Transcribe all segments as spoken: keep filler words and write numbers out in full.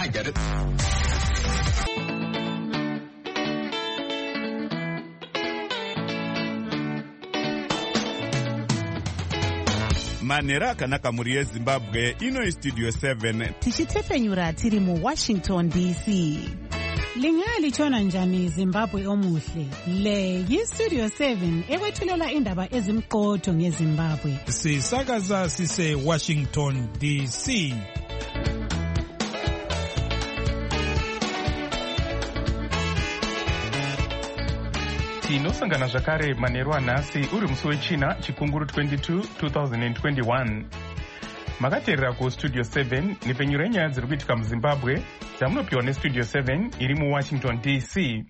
I get it. Manera akanaka muri yeZimbabwe ino istudio seven tichitefenyura tiri mu Washington D C. Lingali chona njani Zimbabwe omuhle. Le yistudio seven ekwethulela indaba ezimqotho ngeZimbabwe. Sisakaza sise Washington D C. Tinosangana zvakare manheru anhasi uri musi wechina chikunguru twenty-two twenty twenty-one. Makateerera kustudio seven nepfenyuro yenyaya dziri kuitika muZimbabwe dzamunopiwa nestudio seven iri muWashington D C.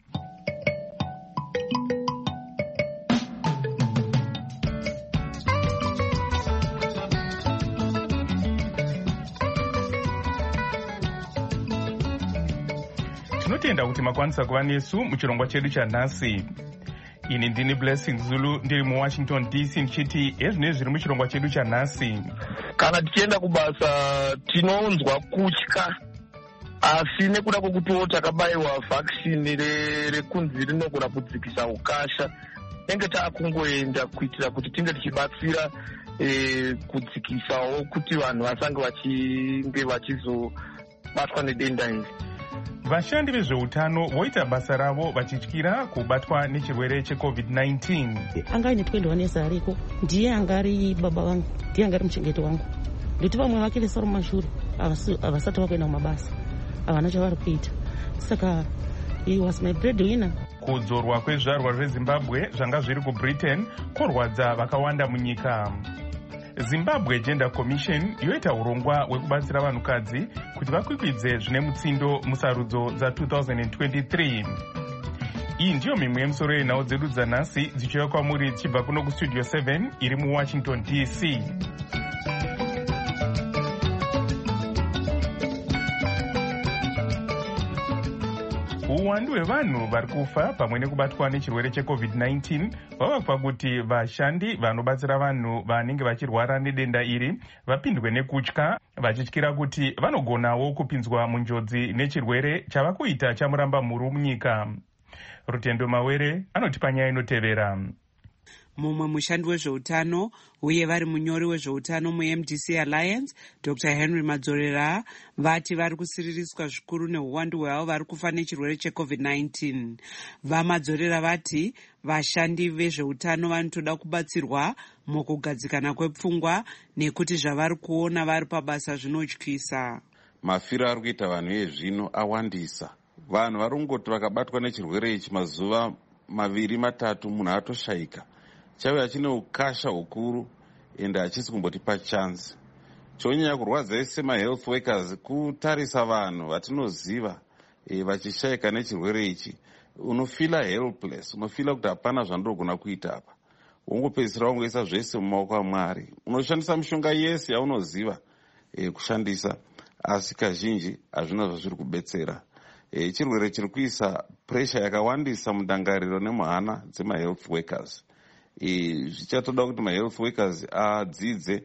Tinotenda kuti makwanisa kuva nesu muchirongwa chedu chanhasi. Ini ndini Blessing Zulu ndiri muWashington D C ndichiti ezvine zviri muchirongwa chedu chanhasi. Kana tichienda kubasa tinonzwa kutya, asi nekuda kwekutiwo takabayiwa vaccine rekunzi rinogona kudzikisa ukasha, tinenge taakungoenda kuitira kuti tinge tichibatsira e, kudzikisawo kuti vanhu vasange vachinge vachizobatwa nedenda iri. Vashandi vezveutano voita basa ravo vachityira kubatwa nechirwere checovid nineteen. Angaine twendwa nesa ariko ndiye angari baba vangu, ndiye angari muchengeti wangu. Nditi vamwe vakilesa mumashure avasati vakuenda kumabasa, havana chavari kuita. Saka he was my breadwinner. Kudzorwa kwezvarwa zveZimbabwe zvanga zviri kuBritain kworwadza vakawanda munyika. Zimbabwe Gender Commission yoita urongwa hwekubatsira vanhukadzi kuti vakwikwidze zvine mutsindo musarudzo dza twenty twenty-three. Iyi ndiyo mimwe yemusoro yenhau dzedu dzanhasi dzichiuya kwamuri dzichibva kuno kustudio seven iri muWashington D C. Uwandu hwevanhu vari kufa pamwe nekubatwa nechirwere checovid nineteen vava pakuti vashandi vanobatsira vanhu vanenge vachirwara nedenda iri vapindwe nekutya, vachityira kuti vanogonawo kupinzwa munjodzi nechirwere chava kuita chamuramba mhuru munyika. Rutendo Mawere anotipa nyaya inotevera. Mumwe mushandi wezveutano uye vari munyori wezveutano muM D C Alliance, Doctor Henry Madzorera, vati vari kusiririswa zvikuru neuwandu hwavo vari kufa nechirwere checovid nineteen. VaMadzorera vati vashandi vezveutano vanotoda kubatsirwa mukugadzikana kwepfungwa nekuti zvavari kuona vari pabasa zvinotyisa. Mafiro ari kuita vanhu vezvino awandisa. Vanhu vari kungoti vakabatwa nechirwere ichi mazuva maviri matatu munhu atoshaika. Chauya chine ukasha hukuru ende hachisi kumbotipa chance. Chonyanya kurwadza ese mahealth workers kutarisa vanhu vatinoziva e, vachishaika nechirwere ichi. Unofila helpless, unofila kuti hapana zvandogona kuita apa. Ungopedzisira ungoisa zvese mumaoko aMwari. Unoshandisa mishonga yese yaunoziva e, kushandisa, asi kazhinji hazvina zvazviri kubetsera. E, chirwere chiri kuisa pressure yakawandisa mundangariro nemuhana dzemahealth workers. Zvichatoda kuti mahealth workers adzidze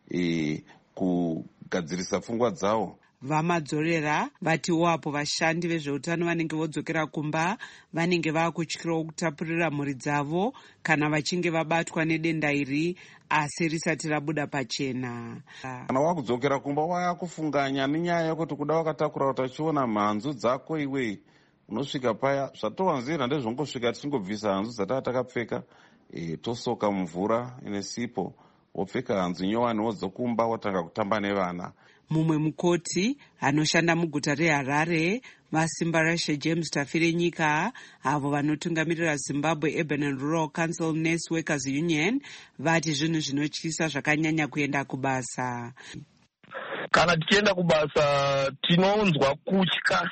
e, kugadzirisa pfungwa dzavo. VaMadzorera vati wapo vashandi vezveutano vanenge vodzokera kumba vanenge vakutyirawo kutapurira mhuri dzavo kana vachinge vabatwa nedenda iri asi risati rabuda pachena. Kana wakudzokera kumba wayakufunganya nenyaya yekuti kuda wakatakura utachiona mhanzu dzako iwe unosvika paya zvatowanzira ndezvongosvika tisingobvisa hanzu dzatava takapfeka e, tosoka mvura ine sipo wopfeka hanzu nyowani wodzokumba wotanga kutamba nevana. Mumwe mukoti anoshanda muguta reHarare, Masimbarashe James Tafire nyika, avo vanotungamirira Zimbabwe Urban and Rural Council Nurse Workers Union, vati zvinhu zvinotyisa zvakanyanya kuenda kubasa. Kana tichienda kubasa tinonzwa kutya,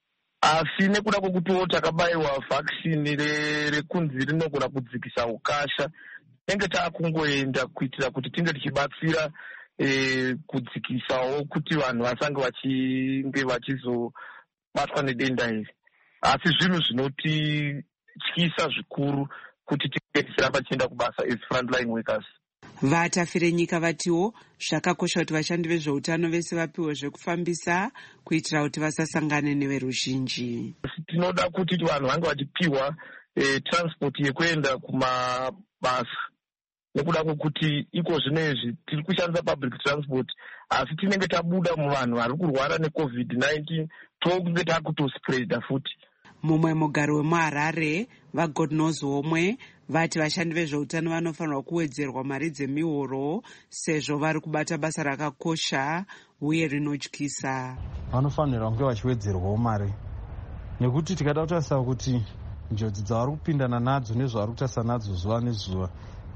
asi nekuda kwekutiwo takabayiwa vaccine rekunzi rinogona kudzikisa ukasha, tinenge taakungoenda kuitira kuti tinge tichibatsira e, kudzikisawo kuti vanhu vasange vachinge vachizobatwa nedenda iri. Asi zvinhu zvinotityisa zvikuru kuti tinge tichiramba tichienda kubasa as frontline workers. Vatafire nyika vatiwo zvakakosha kuti vashandi vezveutano vese vapiwe zvekufambisa kuitira kuti vasasangane neveruzhinji. Tinoda kuti vanhu vange vachipiwa eh, transport yekuenda kumabasa. Nekuda kwokuti iko zvinezvi tiri kushandisa public transport asi tinenge tabuda muvanhu vari kurwara necovid nineteen tokunge takutospreada futi. Mumwe mugari wemuHarare vaGodnoz Homwe vati vashandi vezveutano vanofanirwa kuwedzerwa mari dzemihoro sezvo vari kubata basa rakakosha uye rinotyisa. Vanofanirwa kunge vachiwedzerwawo mari nekuti tikada kutarisa kuti njodzi dzavari kupindana nadzo nezvavari kutarisa nadzo zuva nezuva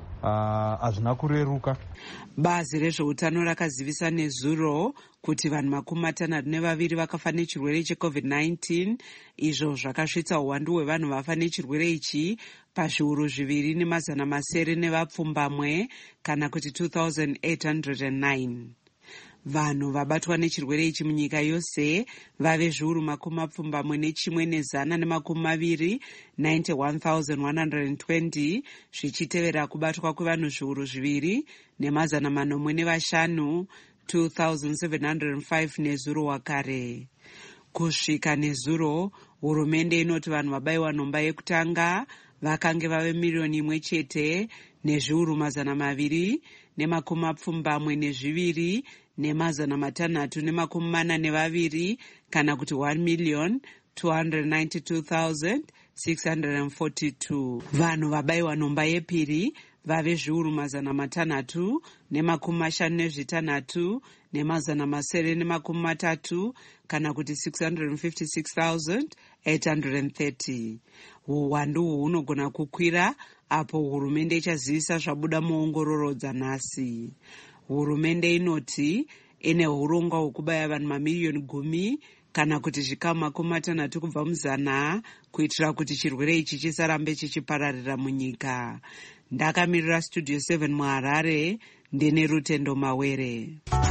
hazvina uh, kureruka. Bazi rezveutano rakazivisa nezuro kuti vanhu makumi matanhatu nevaviri vakafa nechirwere checovid nineteen, izvo zvakasvitsa uwandu hwevanhu vafa nechirwere ichi pazviuru zviviri nemazana masere nevapfumbamwe kana kuti two thousand eight hundred nine. Vanhu vabatwa nechirwere ichi munyika yose vave zviuru makumi mapfumbamwe nechimwe nezana nemakumi maviri ninety-one thousand one hundred twenty, zvichitevera kubatwa kwevanhu zviuru zviviri nemazana manomwe nevashanu two thousand seven hundred five nezuro wakare. Kusvika nezuro, hurumende inoti vanhu vabayiwa nhomba yekutanga vakange vave miriyoni imwe chete nezviuru mazana maviri nemakumi mapfumbamwe nezviviri nemazana matanhatu nemakumi mana nevaviri kana kuti one million two hundred ninety-two thousand six hundred forty-two. Vanhu vabayiwa nhomba yepiri vave zviuru mazana matanhatu nemakumi mashanu nezvitanhatu nemazana masere nemakumi matatu kana kuti six hundred fifty-six thousand eight hundred thirty. Uwandu uhu hunogona kukwira apo hurumende ichazivisa zvabuda muongororo dzanhasi. Hurumende inoti ine urongwa hwekubaya vanhu mamiriyoni gumi kana kuti zvikamu makumi matanhatu kubva muzana kuitira kuti chirwere ichi chisarambe chichipararira munyika. Ndakamirira Studio seven muHarare, ndine Rutendo Mawere.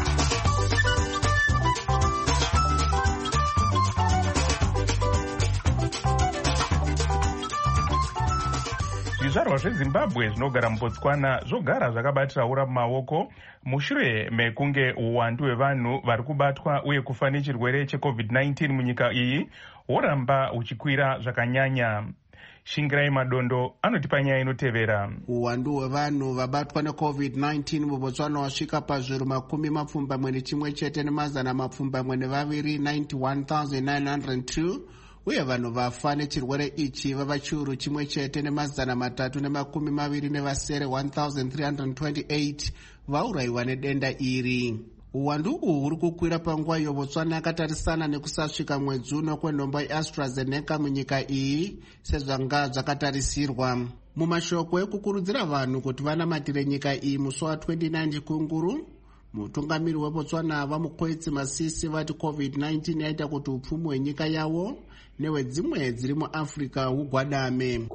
Zvizvarwa zveZimbabwe zvinogara muBotswana zvogara zvakabatira ura mumaoko mushure mekunge uwandu hwevanhu vari kubatwa uye kufa nechirwere checovid nineteen munyika iyi hworamba huchikwira zvakanyanya. Shingirai Madondo anotipa nyaya inotevera. Uwandu hwevanhu vabatwa necovid nineteen muBotswana wasvika pazviuru makumi mapfumbamwe nechimwe chete nemazana mapfumbamwe nevaviri ninety-one thousand nine hundred two, uye vanhu vafa nechirwere ichi vava chiuru chimwe chete nemazana matatu nemakumi maviri nevasere one thousand three hundred twenty-eight vaurayiwa nedenda iri. Uwandu uhu huri kukwira panguva iyo Botswana yakatarisana nekusasvika mwedzi uno kwenhomba yeAstraZeneca munyika iyi sezvanga zvakatarisirwa. Mumashoko ekukurudzira vanhu kuti vanamatire nyika iyi musi wa twenty-nine Chikunguru, mutungamiri weBotswana vaMukwetsi Masisi vati covid nineteen yaita kuti upfumi hwenyika yavo nehwedzimwe dziri muAfrica hugwadame.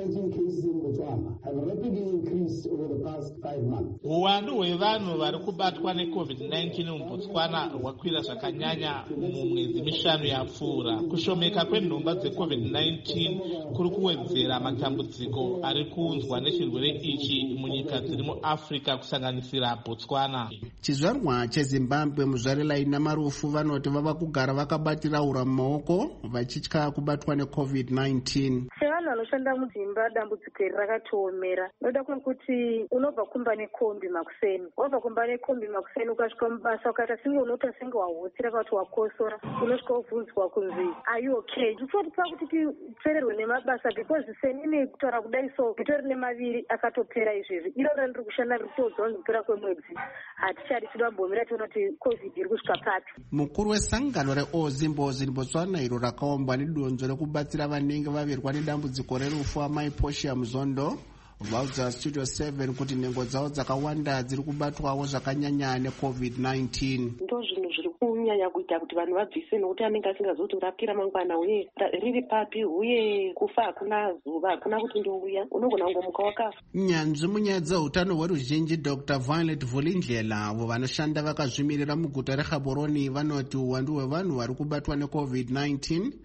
Uwandu hwevanhu vari kubatwa necovid nineteen muBotswana hwakwira zvakanyanya mumwedzi mishanu yapfuura. Kushomeka kwenhomba dzecovid nineteen kuri kuwedzera matambudziko ari kuunzwa nechirwere ichi munyika dziri muAfrica kusanganisira Botswana. Chizvarwa cheZimbabwe muzvarela ina marufu vanoti vava kugara vakabatira ura mumaoko vachitya kubatwa necovid nineteen. Sevanhu vanoshanda mudzimba dambudziko iri rakatoomera. Noda kuti unobva kumba nekombi makuseni. Wabva kumba nekombi makuseni ukasvika mubasa ukaita senge unoita senge wahotsira kuti wakosora, unosvika wobvunzwa kunzi are you okay? Zvinotipa kuti tipfererwe nemabasa because seni ine kutaura kudai so nditori nemaviri akatopera izvezvi. Iro randiri kushanda ritodzwa nekupera kwemwedzi. Hatichari tidambomira tiona kuti covid iri kusvika papi. Mukuru wesangano reOzimbozi muBotswana iro rakaombwa nedonzvo rekubatsira vanenge vavirwa nedambudziko rerufu amai Portia Muzondo vaudza Studio seven kuti nhengo dzavo dzakawanda dziri kubatwawo zvakanyanya necovid nineteen. Ndo zvinhu zviri kunyanya kuita kuti vanhu vabvise nokuti anenge asingazoti urapira mangwana uye riri papi uye kufa hakuna zuva hakuna kuti ndouya unogona kungomuka wakafa. Nyanzvi munyaya dzeutano hweruzhinji Dr Violet Vulindlela avo vanoshanda vakazvimirira muguta reGaborone vanoti uwandu hwevanhu vari kubatwa necovid nineteen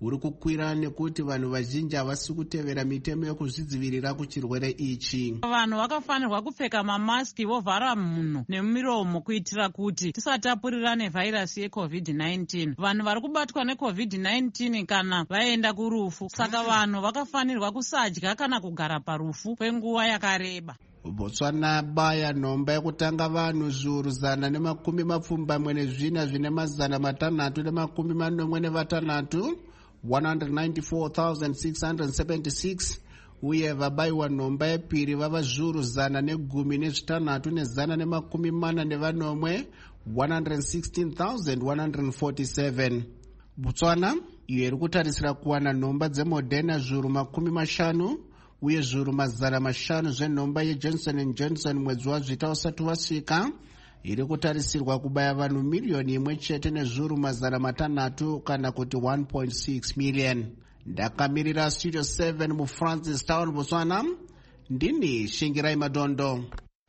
uri kukwira nekuti vanhu vazhinji havasi kutevera mitemo yokuzvidzivirira kuchirwere ichi. Vanhu vakafanirwa kupfeka mamaski vovhara mhuno nemumiromo kuitira kuti tisatapurirane vhairasi yecovid nineteen. Vanhu vari kubatwa necovid nineteen kana vaenda kurufu, saka vanhu vakafanirwa kusadya kana kugara parufu kwenguva yakareba. Botswana baya nhomba yekutanga vanhu zviuru zana nemakumi mapfumbamwe nezvina zvine mazana matanhatu nemakumi manomwe nevatanhatu one hundred ninety-four thousand six hundred seventy-six, uye vabayiwa nhomba yepiri vava zviuru zana negumi nezvitanhatu nezana nemakumi mana nevanomwe one hundred sixteen thousand one hundred forty-seven. Botswana iyo iri kutarisira kuwana nhomba dzemoderna zviuru makumi mashanu uye zviuru mazana mashanu zvenhomba yejohnson and johnson mwedzi wazvita usati wasvika. Iri kutarisirwa kubaya vanhu miriyoni imwe chete nezviuru mazana matanhatu kana kuti one point six million. Ndakamirira Studio seven muFrancis Town, Botswana. Ndini Shingirai Madondo.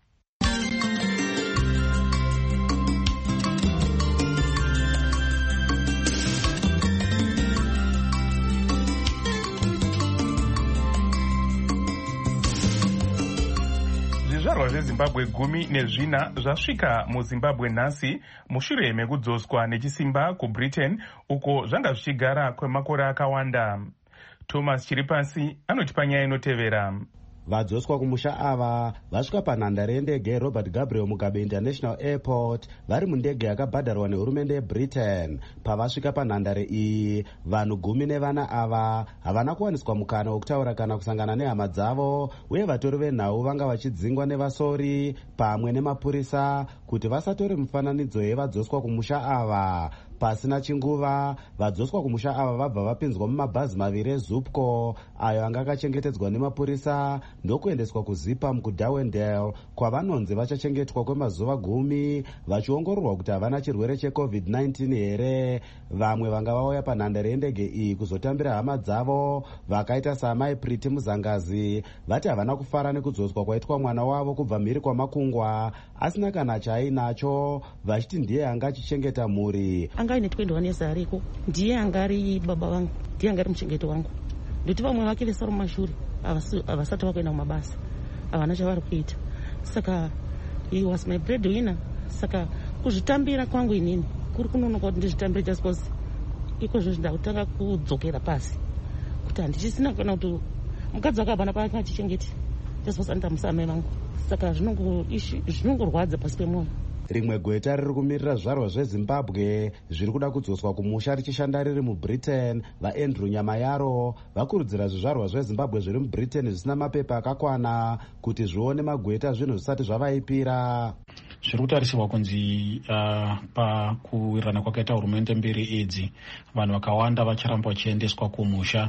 zvizvarwa zvezimbabwe gumi nezvina zvasvika muzimbabwe nhasi mushure mekudzoswa nechisimba kubritain uko zvanga zvichigara kwemakore akawanda. Thomas Chiripasi anotipa nyaya inotevera. Vadzoswa kumusha ava vasvika panhandare yendege yeRobert Gabriel Mugabe International Airport vari mundege yakabhadharwa nehurumende yeBritain. Pavasvika panhandare iyi, vanhu gumi nevana ava havana kuwaniswa mukana wokutaura kana kusangana nehama dzavo, uye vatori venhau vanga vachidzingwa nevasori pamwe nemapurisa kuti vasatore mufananidzo yevadzoswa kumusha ava. Pasina chinguva, vadzoswa kumusha ava vabva vapinzwa mumabhazi maviri eZupco ayo anga akachengetedzwa nemapurisa ndokuendeswa kuZipam kuDarwendale kwavanonzi vachachengetwa kwemazuva gumi vachiongororwa kuti havana chirwere checovid nineteen here. Vamwe vanga vauya panhandare yendege iyi kuzotambira hama dzavo vakaita saamai Priti Muzangazi vati havana kufara nekudzoswa kwaitwa mwana wavo kubva mhiri kwamakungwa asina kana chaainacho, vachiti ndiye anga achichengeta mhuri. Anga ine twenty-one years ariko, ndiye anga ari baba vangu, ndiye anga ari muchengeti wangu. Ndoti vamwe vake vesaro mumashure havasati vakuenda kumabasa, havana chavari kuita. Saka he was my breadwinner. Saka kuzvitambira kwangu inini kuri kunonoka kuti ndizvitambire just because ikozvo zvindakutanga kudzokera pasi kuti handichisina kana kuti mukadzi wakabva napake achichengeti just because anditamusa amai vangu. Saka zvinongorwadza pasi pemwoyo. Rimwe gweta riri kumirira zvizvarwa zvezimbabwe zviri kuda kudzoswa kumusha richishanda riri mubritain, vaAndrew Nyamayaro vakurudzira zvizvarwa zvezimbabwe zviri mubritain zvisina mapepa akakwana kuti zvione magweta zvinhu zvisati zvavaipira. Zviri kutarisirwa kunzi uh, pakuwirirana kwakaita hurumende mbiri idzi vanhu vakawanda vacharamba vachiendeswa kumusha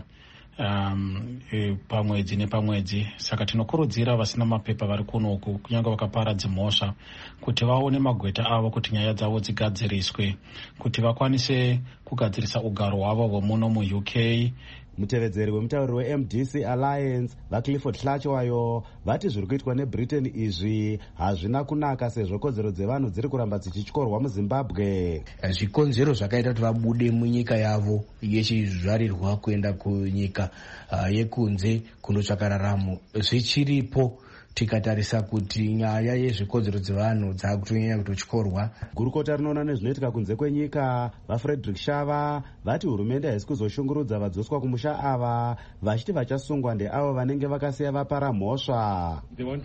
um, e, pamwedzi nepamwedzi. Saka tinokurudzira vasina mapepa vari kunoku kunyange vakaparadza mhosva kuti vaone magweta avo kuti nyaya dzavo dzigadziriswe kuti vakwanise kugadzirisa ugaro hwavo hwemuno muU K. Mutevedzeri wemutauriri weM D C Alliance vaClifford Hlachawayo vati zviri kuitwa neBritain izvi hazvina kunaka sezvo kodzero dzevanhu dziri kuramba dzichityorwa muZimbabwe. Zvikonzero zvakaita kuti vabude munyika yavo yechizvarirwa kuenda kunyika uh, yekunze kunotsvaka raramo zvichiripo. Tikatarisa kuti nyaya yezvikodzero dzevanhu dzakutonyanya kutotyorwa. Gurukota rinoona nezvinoitika kunze kwenyika vaFrederick Shava vati hurumende haisi kuzoshungurudza vadzoswa kumusha ava vachiti vachasungwa ndeavo vanenge vakasiya vapara mhosva.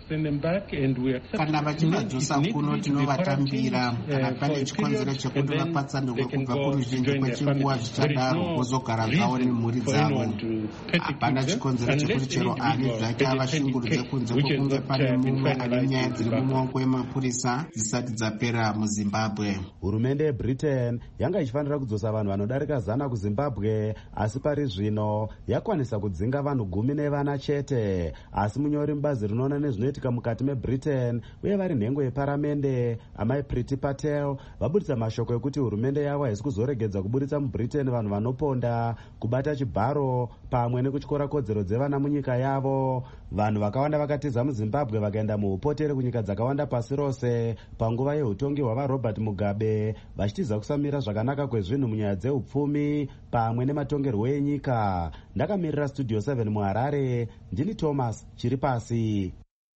Kana vachivadzosa kuno tinovatambira, kana pane chikonzero chekuti vapatsanurwe kubva kuruzhinji kwechinguva zvichadaro vozogara zvavo nemhuri dzavo. Hapana chikonzero chekuti chero ani zvake avashungurudze kunze kwokunge pane mumwe ane nyaya dziri mumaoko emapurisa dzisati dzapera muZimbabwe. Hurumende yeBritain yanga ichifanira kudzosa vanhu vanodarika zana kuZimbabwe, asi pari zvino yakwanisa kudzinga vanhu gumi nevana chete. Asi munyori mubazi rinoona nezvinoitika mukati meBritain uye vari nhengo yeparamende amai Priti Patel vabudisa mashoko ekuti hurumende yavo haisi kuzoregedza kubudisa muBritain vanhu vanoponda, kubata chibharo pamwe nekutyora kodzero dzevana munyika yavo. Vanhu vakawanda vakatiza muZimbabwe vezimbabwe vakaenda muupotere kunyika dzakawanda pasi rose panguva yeutongi hwavarobert mugabe vachitiza kusamira zvakanaka kwezvinhu munyaya dzeupfumi pamwe nematongerwo enyika. Ndakamirira studio seven muharare, ndini Thomas chiri pasi.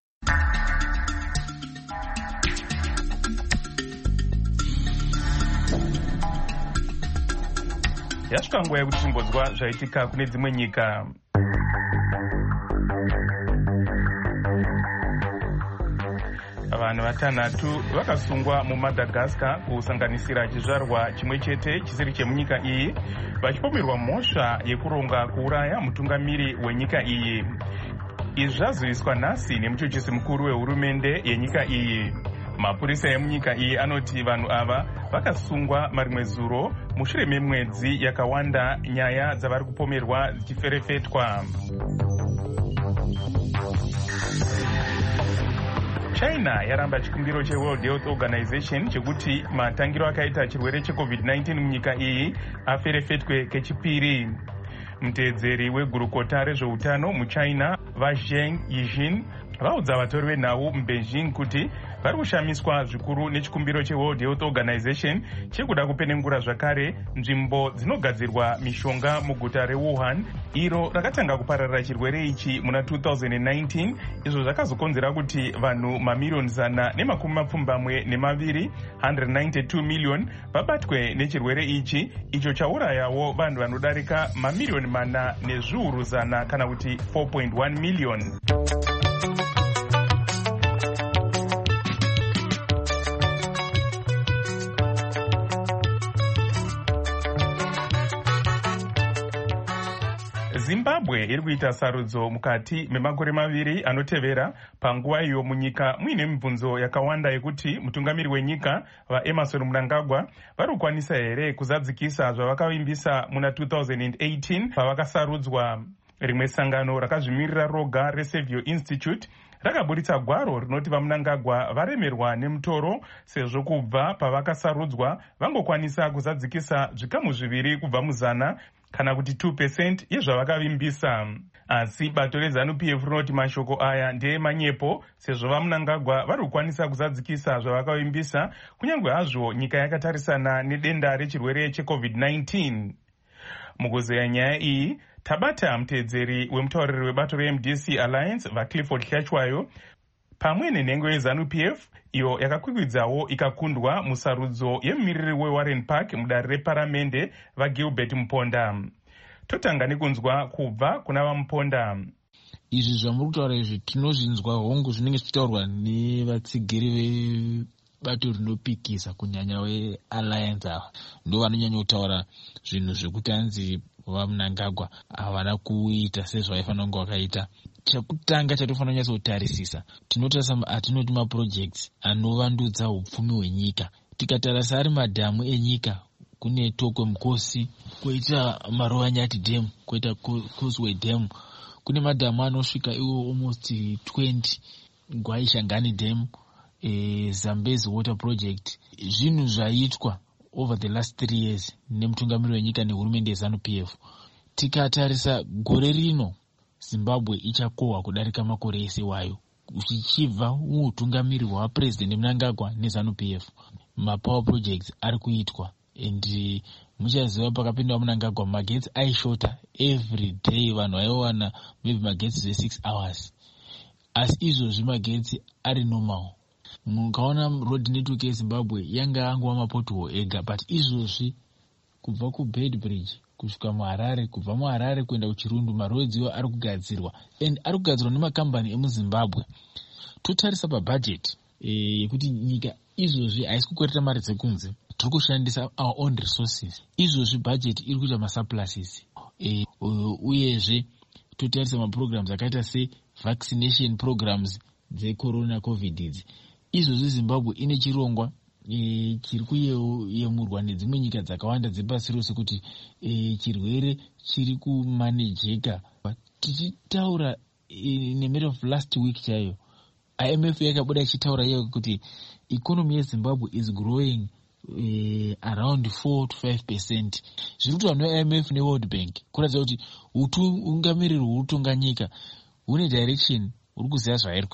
Yasvika nguva yekuti timbonzwa zvaitika kune dzimwe nyika. Vanhu vatanhatu vakasungwa muMadagascar kusanganisira chizvarwa chimwe chete chisiri chemunyika iyi vachipomerwa mhosva yekuronga kuuraya mutungamiri wenyika iyi. Izvi zvazoiswa nhasi nemuchochisi mukuru wehurumende yenyika iyi. Mapurisa emunyika iyi anoti vanhu ava vakasungwa marimwe zuro mushure memwedzi yakawanda nyaya dzavari kupomerwa dzichiferefetwa. China yaramba chikumbiro cheWorld Health Organization chekuti matangiro akaita chirwere checovid nineteen munyika iyi aferefetwe kechipiri. Mutedzeri wegurukota rezveutano muchina vaZheng Yijin vaudza vatori venhau muBeijing kuti vari kushamiswa zvikuru nechikumbiro cheWorld Health Organization chekuda kupenengura zvakare nzvimbo dzinogadzirwa mishonga muguta reWuhan, iro rakatanga kupararira chirwere ichi muna two thousand nineteen, izvo zvakazokonzera kuti vanhu mamiriyoni zana nemakumi mapfumbamwe nemaviri one hundred ninety-two million vabatwe nechirwere ichi, icho chaurayawo vanhu vanodarika mamiriyoni mana nezviuru zana kana kuti four point one million. Zimbabwe iri kuita sarudzo mukati memakore maviri anotevera panguva iyo munyika muine mibvunzo yakawanda yekuti mutungamiri wenyika vaEmmerson Mnangagwa vari kukwanisa here kuzadzikisa zvavakavimbisa muna two thousand eighteen pavakasarudzwa. Rimwe sangano rakazvimirira roga reSavio Institute rakaburitsa gwaro rinoti vaMnangagwa varemerwa nemutoro sezvo kubva pavakasarudzwa vangokwanisa kuzadzikisa zvikamu zviviri kubva muzana kana kuti two percent yezvavakavimbisa. Asi bato reZANU P F rinoti mashoko aya ndeemanyepo sezvo vaMnangagwa vari kukwanisa kuzadzikisa zvavakavimbisa kunyange hazvo nyika yakatarisana nedenda rechirwere checovid nineteen. Mukuzeya nyaya iyi tabata mutedzeri wemutauriri webato reM D C Alliance vaClifford Hlachwayo pamwe nenhengo yeZANU P F iyo yakakwikwidzawo ikakundwa musarudzo yemumiriri weWarren Park mudare reparamende vaGilbert Muponda. Totanga nekunzwa kubva kuna vaMuponda. Izvi zvamuri kutaura izvi tinozvinzwa hongu zvinenge zvichitaurwa nevatsigiri vebato rinopikisa kunyanya weAlliance ava ndo vanonyanya kutaura zvinhu zvekuti hanzi vaMnangagwa havana kuita sezvavaifanira kunge vakaita. Chekutanga chatofanira kunyatsa kutarisisa tinotarisa atinoti maprojects anovandudza upfumi hwenyika. Tikatarisa ari madhamu enyika kune Tokwe Mukosi, koita Maruvanyati Dam, koita Causeway Dam, kune madhamu anosvika iwo almost twenty, Gwaishangani Dam, e, Zambezi Water Project. Zvinhu zvaitwa over the last three years nemutungamiri wenyika nehurumende yeZANU P F. Tikatarisa gore rino Zimbabwe ichakohwa kudarika makore ese wayo uchichibva muutungamiri hwaPresident Mnangagwa neZANU P F. Mapower projects ari kuitwa and muchaziva pakapinda Mnangagwa magetsi aishota every day, vanhu vaiwana maybe magetsi ze six hours, asi izvozvi magetsi ari normal. Mukaona road network yeZimbabwe yanga angova mapothole ega, but izvozvi kubva kuBedbridge kusvika muHarare, kubva muHarare kuenda kuChirundu maroads iwo ari kugadzirwa and ari kugadzirwa nemakambani emuZimbabwe. Totarisa pabudget yekuti e, nyika izvozvi haisi kukwereta mari dzekunze, tiri kushandisa our own resources. Izvozvi budget iri kuita masurpluses e, uyezve totarisa maprograms akaita sevaccination programs dzecorona covid idzi. Izvozvi Zimbabwe ine chirongwa e, chiri kuyemurwa nedzimwe nyika dzakawanda dzepasi rose kuti e, chirwere chiri kumanejeka. Tichitaura e, nematter of last week chaiyo I M F yakabuda ichitaura iye kuti economy yeZimbabwe is growing uh, around four to five percent. Zviri kuti vanhu I M F neWorld Bank kuratidza kuti utungamiriri huri kutonga nyika hune direction huri kuziva zvairi kuita.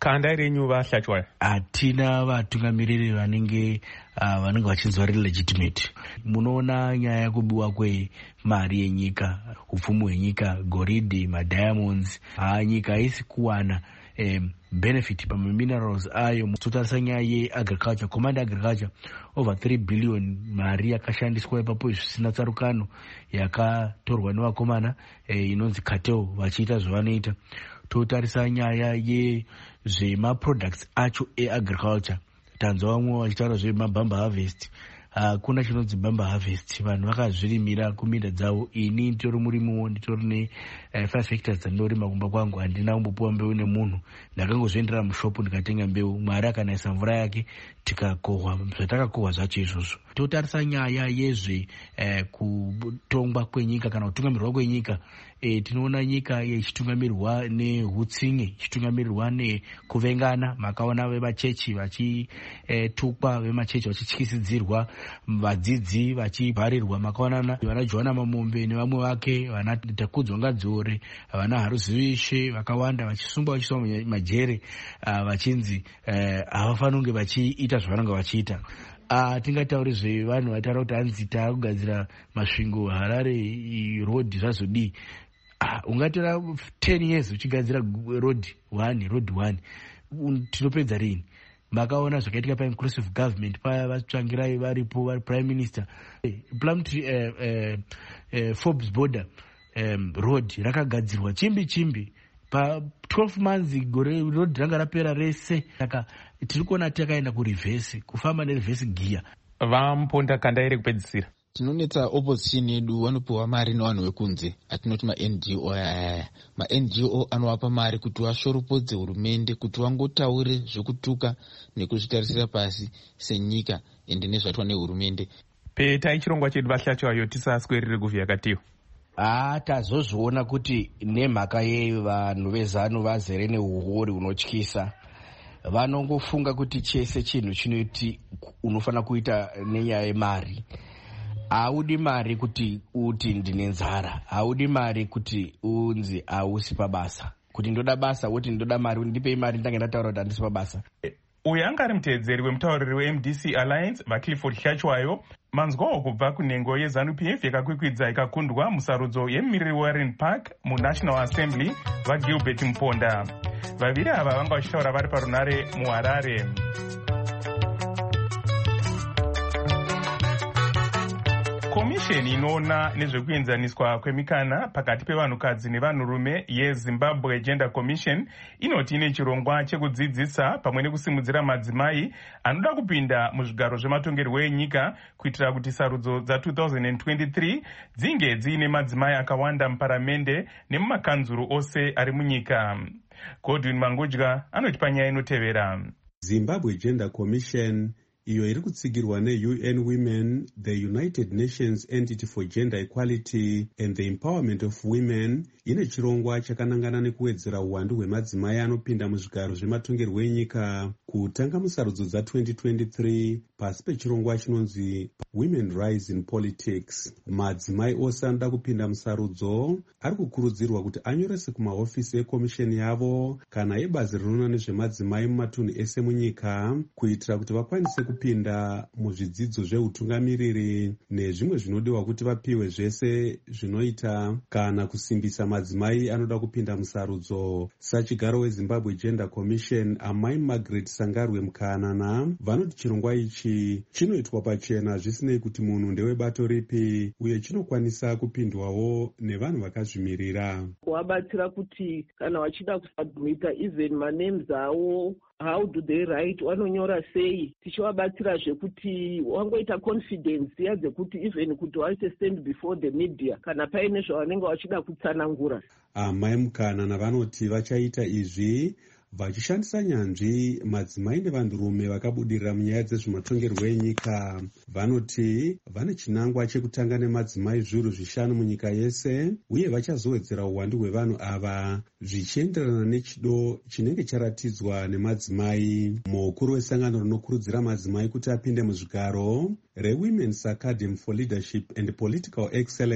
kanda renyu vahlachwayo? Hatina vatungamiriri vanenge uh, vanenge vachinzi vari legitimate. Munoona nyaya yekubiwa kwemari yenyika, upfumi hwenyika, goridhe, madiamonds. Ha, nyika haisi kuwana um, benefit paminerals ayo. Totarisa nyaya yeagriculture, command agriculture, over three billion mari yakashandiswa ipapo zvisina tsarukano yakatorwa nevakomana eh, inonzi cartel vachiita zvavanoita. Totarisa nyaya yezvemaproducts acho eagriculture, tanzwa vamwe vachitaura zvemabamba harvest. Hakuna uh, chinonzi bamba harvest. Vanhu vakazvirimira kuminda dzavo. Ini nditori murimiwo, nditori ne uh, five hectares dzandorima kumba kwangu. Handina kumbopuwa mbeu nemunhu, ndakangozviendera mushopu ndikatenga mbeu. Mwari akanaisa mvura yake tikakohwa zvatakakohwa zvacho izvozvo. Totarisa nyaya yezve uh, kutongwa kwenyika kana kutungamirirwa kwenyika. E, tinoona nyika ichitungamirirwa nehutsinye, ichitungamirirwa nekuvengana. Makaona vemachechi vachitukwa, e, vemachechi vachityisidzirwa, vadzidzi vachibharirwa. Makaona vana Joana Mamombe nevamwe vake, vana Takudzwa Ngadzore, vana Haruzivishe vakawanda vachisungwa vachiswa majere, uh, vachinzi havafaniri kunge vachiita zvavanenge vachiita. Uh, tingatauri zvevanhu vataura kuti hanzi taakugadzira masvingo Harare road zvazodii. Uh, ungatora ten years uchigadzira road one, road one, tinopedza rini? Makaona zvakaitika pa-inclusive government paya vatsvangirai varipo vari prime minister. Plumtree uh, uh, uh, Forbes border um, road rakagadzirwa chimbi chimbi pa twelve months gore road ranga rapera rese. Saka tiri kuona takaenda kureverse, kufamba nereverse gear. Vamponda kanda iri kupedzisira. Tinonetsa opposition yedu vanopiwa mari nevanhu vekunze, atinoti ma-N G O aya. Ma-N G O anovapa mari kuti vashoropodze hurumende, kuti vangotaure zvekutuka nekuzvitarisira pasi senyika ende nezvatwa nehurumende. Petai chirongwa chedu vahlachwayo tisaswerere kuvhiyakatiyo. Ah, tazozviona kuti nemhaka yevanhu vezanu vazere neuhori hunotyisa. Vanongofunga kuti chese chinhu chinoti unofana kuita nenyaya yemari. Haudi mari kuti uti ndine nzara, haudi mari kuti unzi hausi pabasa. Kuti ndoda basa woti ndoda mari, ndipei mari ndange ndataura kuti handisi pabasa. Uyu anga ari mutevedzeri wemutauriri we-M D C Alliance vaClifford Hlachwayo. Manzwawo kubva kunhengo yeZANU P F yakakwikwidza ikakundwa musarudzo yemumiriri weWarren Park muNational Assembly vaGilbert Muponda. Vaviri ava vanga vachitaura vari parunare muHarare. Komisheni inoona nezvekuenzaniswa kwemikana pakati pevanhukadzi nevanhurume yeZimbabwe Gender Commission inoti ine chirongwa chekudzidzisa pamwe nekusimudzira madzimai anoda kupinda muzvigaro zvematongerwo enyika kuitira kuti sarudzo dza-twenty twenty-three dzinge dziine madzimai akawanda muparamende nemumakanzuru ose ari munyika. Godwin Mangudya anoti panyaya inotevera. Zimbabwe Gender Commission, iyo iri kutsigirwa ne-U N Women, the United Nations Entity for Gender Equality and the Empowerment of Women, ine chirongwa chakanangana nekuwedzera uwandu hwemadzimai anopinda muzvigaro zvematongerwo enyika kutanga musarudzo dza-twenty twenty-three pasi pechirongwa chinonzi Women Rise in Politics. Madzimai ose anoda kupinda musarudzo ari kukurudzirwa kuti anyorese kumahofisi ekomisheni yavo kana ebazi rinoona nezvemadzimai mumatunhu ese munyika kuitira kuti vakwanise kupinda muzvidzidzo zveutungamiriri nezvimwe zvinodiwa kuti vapiwe zvese zvinoita kana kusimbisa madzimai anoda kupinda musarudzo. Sachigaro weZimbabwe Gender Commission Amai Margaret Sangarwe Mukanana vanoti chirongwa ichi chinoitwa pachena zvisinei kuti munhu ndewebato ripi uye chinokwanisa kupindwawo nevanhu vakazvimirira. Kuvabatsira kuti kana vachida kusubmita even manames avo, how do they write, vanonyora sei, tichivabatsira zvekuti wangoita confidence ya dzekuti even kuti waite stand before the media kana paine zvavanenge vachida kutsanangura. Amai Mukanana vanoti vachaita izvi vachishandisa nyanzvi madzimai nevanhurume vakabudirira munyaya dzezvematongerwo enyika. Vanoti vane chinangwa chekutanga nemadzimai zviuru zvishanu munyika yese uye vachazowedzera uwandu hwevanhu ava zvichienderana nechido chinenge charatidzwa nemadzimai. Mukuru wesangano rinokurudzira madzimai kuti apinde muzvigaro reWomen's Academy for Leadership and Political Excellence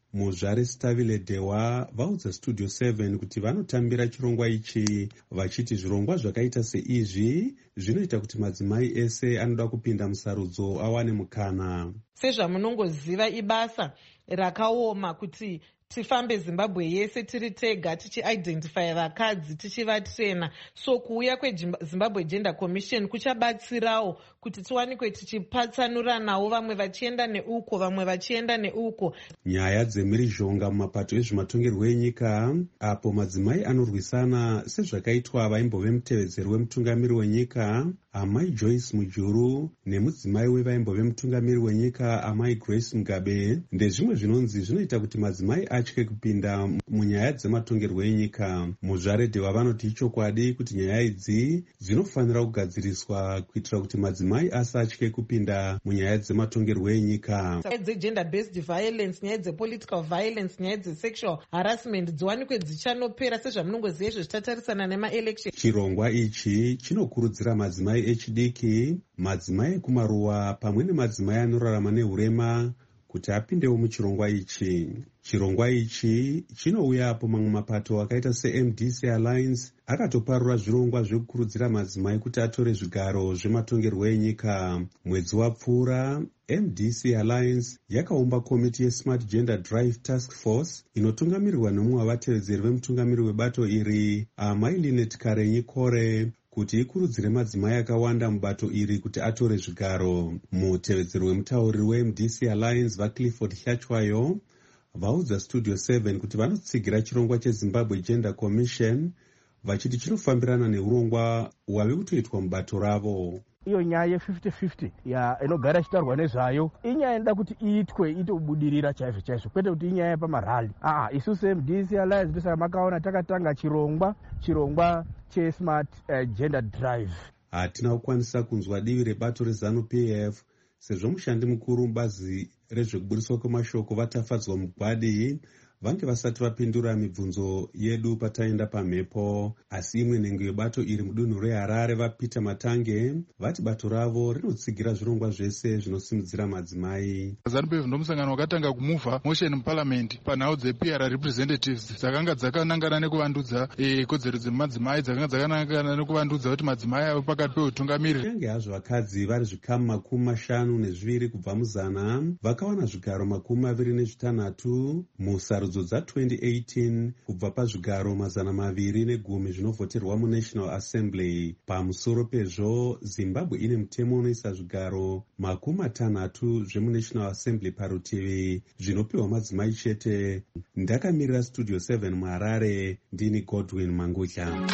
muzvare Stavile Dewa vaudza Studio seven kuti vanotambira chirongwa ichi vachiti zvirongwa zvakaita seizvi zvinoita kuti madzimai ese anoda kupinda musarudzo awane mukana. Sezvamunongoziva ibasa rakaoma kuti tifambe Zimbabwe yese tiri tega tichiidentify vakadzi tichivatrena. So kuuya kweZimbabwe Gender Commission kuchabatsirawo kuti tiwanikwe tichipatsanuranawo, vamwe vachienda neuko vamwe vachienda neuko. Nyaya dzemhirizhonga mumapato ezvematongerwo enyika apo madzimai anorwisana sezvakaitwa vaimbove mutevedzeri wemutungamiri wenyika amai Joyce Mujuru nemudzimai wevaimbove mutungamiri wenyika amai Grace Mugabe ndezvimwe zvinonzi zvinoita kuti madzimai atye kupinda munyaya dzematongerwo enyika. Muzvare Dewa vanoti ichokwadi kuti nyaya idzi dzinofanira kugadziriswa kuitira kuti madzimai asatye kupinda munyaya dzematongerwo enyika. Nyaya dzegender based violence, nyaya dzepolitical violence, nyaya dzesexual harassment dziwanikwe dzichanopera sezvamunongoziva izvo zvichatarisana nemaelection. Chirongwa ichi chinokurudzira madzimai echidiki, madzimai ekumaruwa pamwe nemadzimai anorarama nehurema kuti apindewo muchirongwa ichi. Chirongwa ichi chinouya apo mamwe mapato akaita seM D C Alliance akatoparura zvirongwa zvekukurudzira madzimai kuti atore zvigaro zvematongerwo enyika. Mwedzi wapfuura M D C Alliance yakaumba komiti yeSmart Gender Drive Task Force inotungamirirwa nomumwe wavatevedzeri vemutungamiri webato iri amai Linet Karenyi Kore kuti ikurudzire madzimai akawanda mubato iri kuti atore zvigaro. Mutevedzeri wemutauriri weM D C Alliance vaClifford Hlachwayo vaudza Studio seven kuti vanotsigira chirongwa cheZimbabwe Gender Commission vachiti chinofambirana neurongwa wave kutoitwa mubato ravo. Iyo nyaya ye-fifty fifty ya inogara ichitaurwa nezvayo inyaya inoda kuti iitwe itobudirira chaizvo chaizvo, kwete kuti inyaya yepamarali. Ah, isusu M D C Alliance ndosaka makaona takatanga chirongwa chirongwa cheSmart uh, Gender Drive. Hatina kukwanisa kunzwa divi rebato reZANU-P F sezvo mushandi mukuru mubazi rezvekuburiswa kwemashoko vatafadzwa mugwadi vange vasati vapindura mibvunzo yedu pataenda pamhepo. Asi imwe nhengo yebato iri mudunhu reHarare vaPeter Matange vati bato ravo rinotsigira zvirongwa zvese zvinosimudzira madzimai. ZANU-P F ndomusangano wakatanga kumuvha motion muparliament panhau dzeP R representatives dzakanga dzakanangana nekuvandudza kodzero dzemadzimai, dzakanga dzakanangana nekuvandudza kuti madzimai ave pakati peutungamiri. Kunyange hazvo vakadzi vari zvikamu makumi mashanu nezviviri kubva muzana vakawana zvigaro makumi maviri nezvitanhatu musarudzo dza twenty eighteen kubva pazvigaro mazana maviri negumi zvinovhoterwa muNational Assembly. Pamusoro pezvo Zimbabwe ine mutemo unoisa zvigaro makumi matanhatu zvemuNational Assembly parutivi zvinopiwa madzimai chete. Ndakamirira Studio seven muHarare, ndini Godwin Mangutya.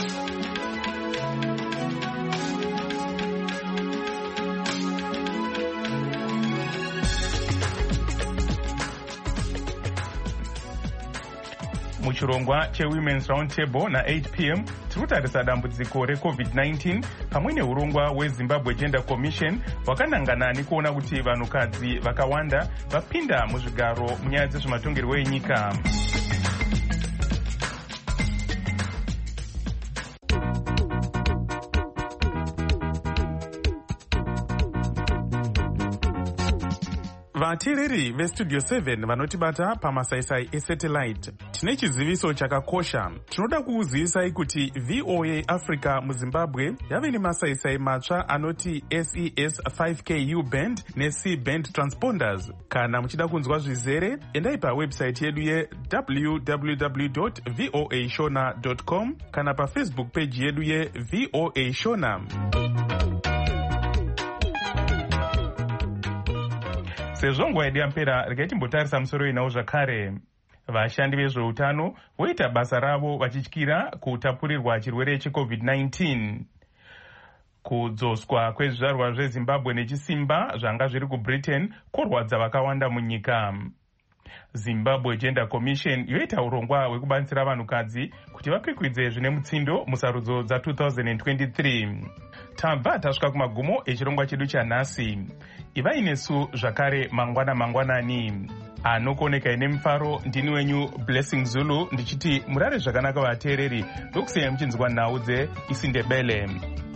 Muchirongwa cheWomen's Roundtable na eight p m tirikutarisa dambudziko reCovid nineteen pamwe neurongwa weZimbabwe Gender Commission wakanangana nekuona kuti vanhukadzi vakawanda vapinda muzvigaro munyaya dzezvematongerwo enyika. Vateereri veStudio seven vanotibata pamasaisai esatellite, tine chiziviso chakakosha. Tinoda kukuzivisai kuti V O A Africa muZimbabwe yave nemasaisai matsva anoti S E S five K U band neC band transponders. Kana muchida kunzwa zvizere, endai pawebsite yedu ye w w w dot voa shona dot com kana pafacebook page yedu ye V O A Shona. Sezvo nguva yedu yampera regai timbotarisa musoro inawo zvakare. Vashandi vezveutano voita basa ravo vachityira kutapurirwa chirwere cheCovid nineteen. Kudzoswa kwezvizvarwa zveZimbabwe nechisimba zvanga zviri kuBritain kworwadza vakawanda munyika. Zimbabwe Gender Commission yoita urongwa hwekubatsira vanhukadzi kuti vakwikwidze zvine mutsindo musarudzo dza two thousand twenty-three. Tabva tasvika kumagumo echirongwa chedu chanhasi. Ivai nesu zvakare mangwana mangwanani. Anokoneka ine mufaro ndini wenyu Blessing Zulu ndichiti murare zvakanaka vateereri ndokusiyai muchinzwa nhau dzeIsindebele.